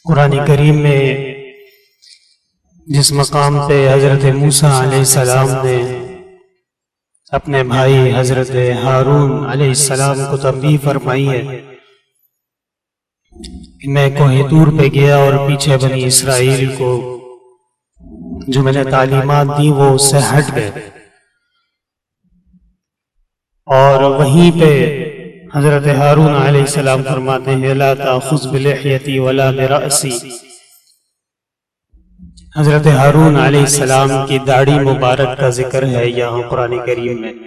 قرآن کریم میں جس مقام پہ حضرت موسیٰ علیہ السلام نے اپنے بھائی حضرت ہارون علیہ السلام کو تنبیہ فرمائی ہے کہ میں کوہ طور پہ گیا اور پیچھے بنی اسرائیل کو جو میں نے تعلیمات دی وہ اس سے ہٹ گئے، اور وہیں پہ حضرت ہارون علیہ السلام فرماتے ہیں لا تأخذ بلحیتی ولا برأسی۔ حضرت ہارون علیہ السلام کی داڑھی مبارک کا ذکر ہے یہاں قرآن کریم میں۔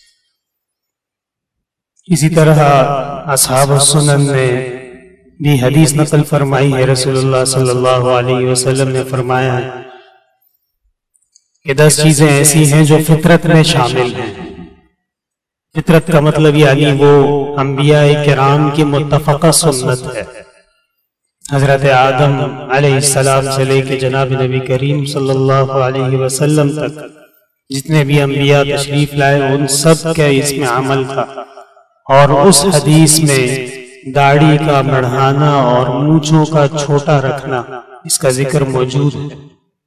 اسی طرح اصحاب السنن نے بھی حدیث نقل فرمائی ہے، رسول اللہ صلی اللہ علیہ وسلم نے فرمایا ہے کہ 10 چیزیں ایسی ہیں جو فطرت میں شامل ہیں۔ فطرت کا مطلب یعنی وہ انبیاء کرام کی متفقہ سنت ہے۔ حضرت آدم علیہ السلام سے لے کے جناب نبی کریم صلی اللہ علیہ وسلم تک جتنے بھی انبیاء تشریف لائے ان سب کا اس میں عمل تھا، اور اس حدیث میں داڑھی کا بڑھانا اور مونچھوں کا چھوٹا رکھنا اس کا ذکر موجود ہے۔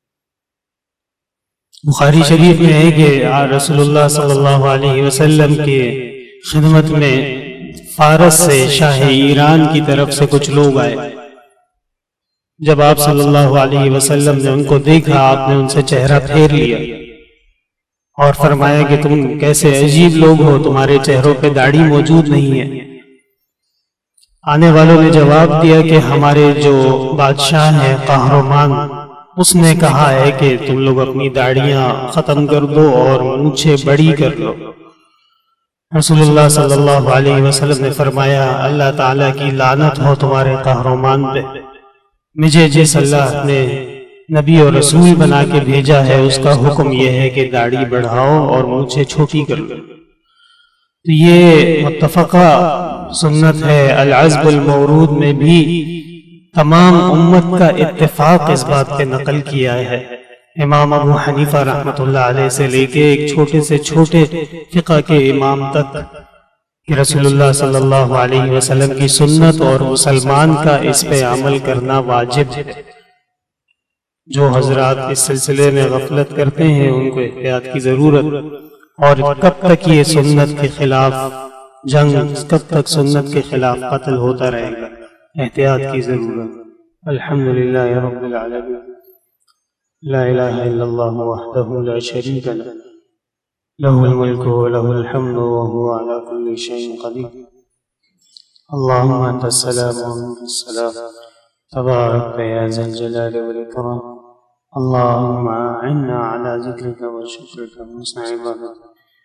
بخاری شریف میں ہے کہ رسول اللہ صلی اللہ علیہ وسلم کے خدمت میں فارس سے شاہ ایران کی طرف سے کچھ لوگ آئے۔ جب آپ صلی اللہ علیہ وسلم نے ان کو دیکھا، آپ نے ان سے چہرہ پھیر لیا اور فرمایا کہ تم کیسے عجیب لوگ ہو، تمہارے چہروں پہ داڑھی موجود نہیں ہے۔ آنے والوں نے جواب دیا کہ ہمارے جو بادشاہ ہیں قہرمان، اس نے کہا ہے کہ تم لوگ اپنی داڑھیاں ختم کر دو اور مونچھیں بڑی کر لو۔ رسول اللہ صلی اللہ علیہ وسلم نے فرمایا اللہ تعالیٰ کی لعنت ہو تمہارے قہرمان پہ، مجھے جس اللہ نے نبی اور رسول بنا کے بھیجا ہے اس کا حکم یہ ہے کہ داڑھی بڑھاؤ اور مونچھیں چھوٹی کر لو۔ تو یہ متفقہ سنت ہے۔ العزب المورود میں بھی تمام امت کا اتفاق اس بات پہ نقل کیا ہے۔ امام ابو حنیفہ رحمۃ اللہ علیہ سے لے کے ایک چھوٹے سے چھوٹے فقہ کے امام تک کہ رسول اللہ صلی اللہ علیہ وسلم کی سنت اور مسلمان کا اس پہ عمل کرنا واجب ہے۔ جو حضرات اس سلسلے میں غفلت کرتے ہیں ان کو احتیاط کی ضرورت، اور کب تک یہ سنت کے خلاف جنگ، کب تک سنت کے خلاف قتل ہوتا رہے گا، احتیاط کی ضرورت۔ الحمدللہ رب العالمین، لا الہ الا اللہ وحدہ لا شریک لہ، لہ الملک ولہ الحمد وہو علی کل شیء قدیر۔ اللہم انت السلام ومنک السلام، تبارک یا ذا الجلال والاکرام۔ اللہم اعنا علی ذکرک وشکرک وحسن عبادتک۔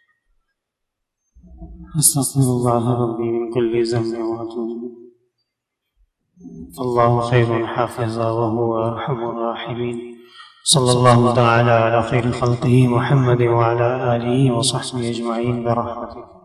استغفر اللہ ربی من کل ذنب واتوب الیہ، اللہ خیر حافظا وهو ارحم الراحمین۔ صلی اللہ تعالی علی خیر خلقہ محمد وعلی آلہ وصحبہ اجمعین برحمتک۔